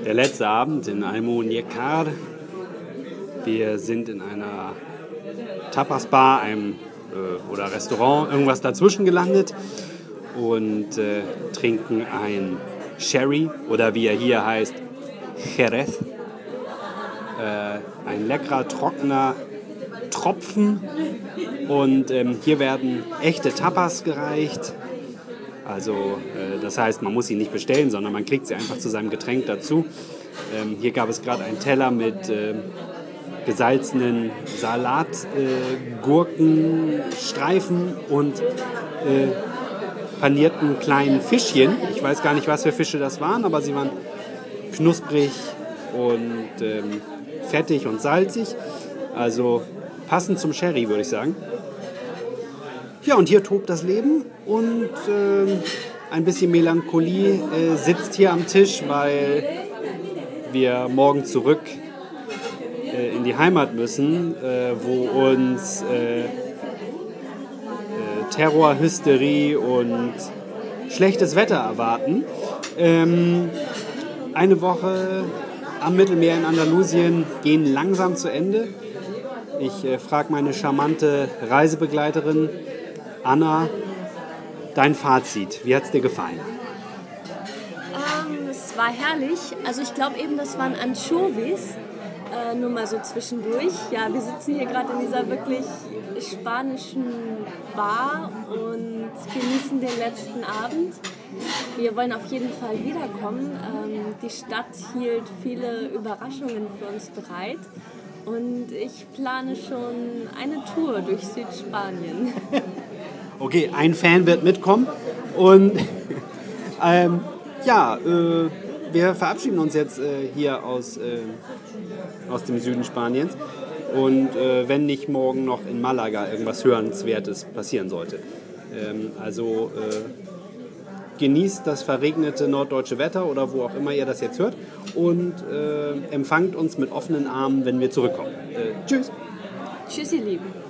Der letzte Abend in Almuñécar. Wir sind in einer Tapas-Bar, oder Restaurant, irgendwas dazwischen gelandet und trinken ein Sherry oder wie er hier heißt, Jerez. Ein leckerer, trockener Tropfen und hier werden echte Tapas gereicht. Also das heißt, man muss sie nicht bestellen, sondern man kriegt sie einfach zu seinem Getränk dazu. Hier gab es gerade einen Teller mit gesalzenen Salatgurkenstreifen und panierten kleinen Fischchen. Ich weiß gar nicht, was für Fische das waren, aber sie waren knusprig und fettig und salzig. Also passend zum Sherry, würde ich sagen. Ja, und hier tobt das Leben und ein bisschen Melancholie sitzt hier am Tisch, weil wir morgen zurück in die Heimat müssen, wo uns Terror, Hysterie und schlechtes Wetter erwarten. Eine Woche am Mittelmeer in Andalusien gehen langsam zu Ende. Ich frage meine charmante Reisebegleiterin Anna, dein Fazit, wie hat es dir gefallen? Es war herrlich. Also ich glaube eben, das waren Anchovies. Nur mal so zwischendurch. Ja, wir sitzen hier gerade in dieser wirklich spanischen Bar und genießen den letzten Abend. Wir wollen auf jeden Fall wiederkommen. Die Stadt hielt viele Überraschungen für uns bereit. Und ich plane schon eine Tour durch Südspanien. Okay, ein Fan wird mitkommen. Und wir verabschieden uns jetzt hier aus dem Süden Spaniens. Und wenn nicht morgen noch in Malaga irgendwas Hörenswertes passieren sollte. Genießt das verregnete norddeutsche Wetter oder wo auch immer ihr das jetzt hört und empfangt uns mit offenen Armen, wenn wir zurückkommen. Tschüss. Tschüss, ihr Lieben.